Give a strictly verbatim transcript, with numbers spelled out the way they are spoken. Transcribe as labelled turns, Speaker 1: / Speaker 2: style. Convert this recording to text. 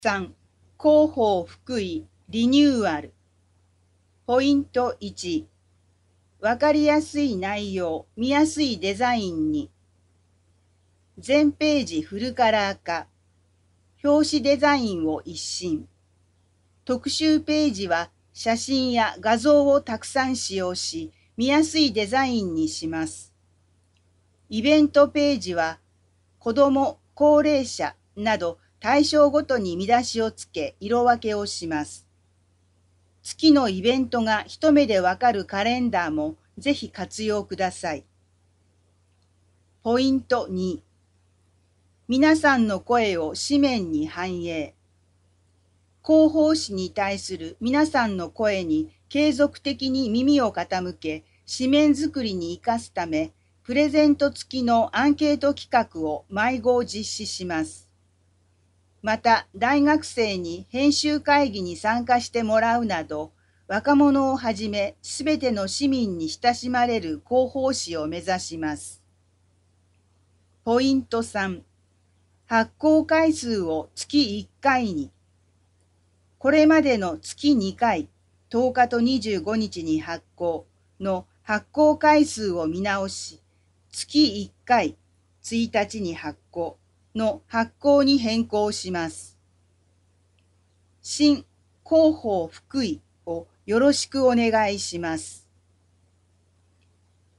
Speaker 1: さん、広報福井リニューアル。ポイントいち、わかりやすい内容、見やすいデザインに。全ページフルカラー化。表紙デザインを一新。特集ページは写真や画像をたくさん使用し、見やすいデザインにします。イベントページは子ども、高齢者など対象ごとに見出しをつけ、色分けをします。月のイベントが一目でわかるカレンダーもぜひ活用ください。ポイントに、皆さんの声を紙面に反映。広報誌に対する皆さんの声に継続的に耳を傾け、紙面作りに生かすため、プレゼント付きのアンケート企画を毎号実施します。また、大学生に編集会議に参加してもらうなど、若者をはじめ、すべての市民に親しまれる広報誌を目指します。ポイントさん、発行回数を月いっかいに。これまでの月にかい、とおかとにじゅうごにちに発行の発行回数を見直し、月いっかい、ついたちに発行の発行に変更します。新広報福井をよろしくお願いします。